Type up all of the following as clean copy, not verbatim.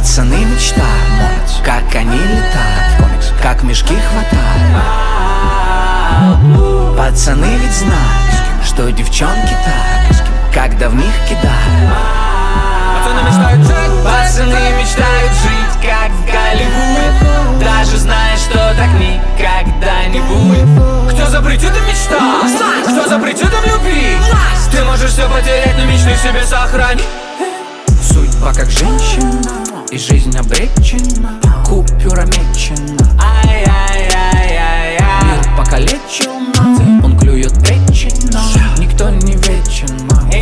Пацаны мечтают, как они летают, как мешки хватают. Пацаны ведь знают, что девчонки так, когда в них кидают. Пацаны мечтают жить, как в Голливуде, даже зная, что так никогда не будет. Кто запретит им мечтать? Кто запретит им любить? Ты можешь все потерять, но мечты в себе сохрани. Судьба как женщина, и жизнь обречена, купюра мечена. Мир покалечил, он клюет печень, но никто не вечен.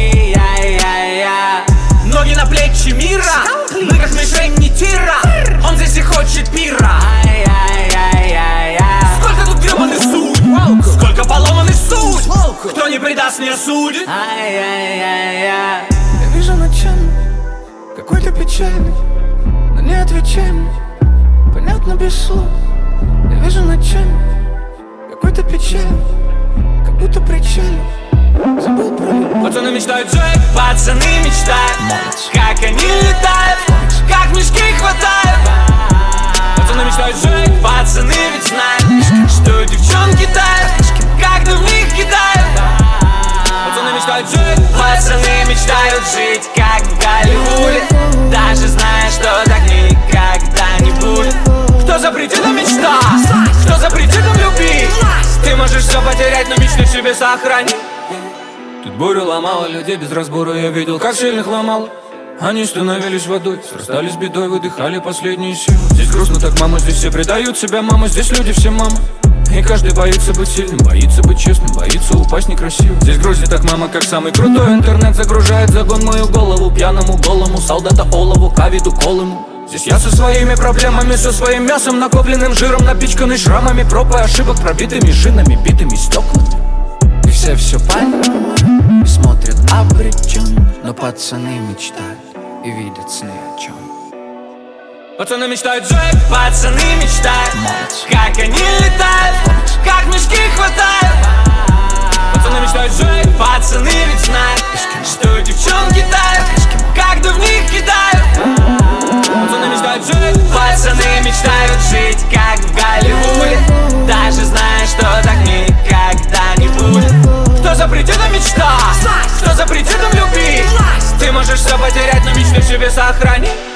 Ноги на плечи мира, мы как мишень тира. Он здесь и хочет пира. Сколько тут гребаных судеб, сколько поломанных судеб. Кто не предаст, не осудит. Я вижу ночами какой-то печальный, но не отвечай мне, понятно без слов. Я вижу ночами какой-то печальный, как будто причалил, забыл про любовь. Пацаны мечтают жить, пацаны мечтают, как они летают, как мешки хватают. Пацаны мечтают жить, пацаны ведь знают, что девчонки тают, когда в них кидают. Пацаны мечтают жить, пацаны мечтают жить, как в Голливуде, даже зная, что так никогда не будет. Кто запретит им мечтать? Кто запретит им любить? Ты можешь все потерять, но мечты в себе сохрани. Тут бурю ломала людей без разбора, я видел, как сильных ломало. Они становились водой, срастались бедой, выдыхали последние силы. Здесь грустно так, мама, здесь все предают себя, мама, здесь люди все мама. И каждый боится быть сильным, боится быть честным, боится упасть некрасиво. Здесь грустит так, мама, как самый крутой интернет загружает загон мою голову, пьяному голому солдата олову, кавиду колому. Здесь я со своими проблемами, со своим мясом, накопленным жиром, напичканный шрамами, проб и ошибок, пробитыми шинами, битыми стеклами. И все по-иному смотрят обреченно, но пацаны мечтают и видят сны о чем. Пацаны мечтают жить, пацаны мечтают, как они летают, как мешки хватают. Пацаны мечтают жить, пацаны ведь знают, что девчонки тают, когда в них кидают. Пацаны мечтают жить, пацаны мечтают жить, как в Голливуде, даже зная, что так никогда не будет. Кто запретит им мечтать? Кто запретит им любить? Ты можешь все потерять, но мечты в себе сохрани.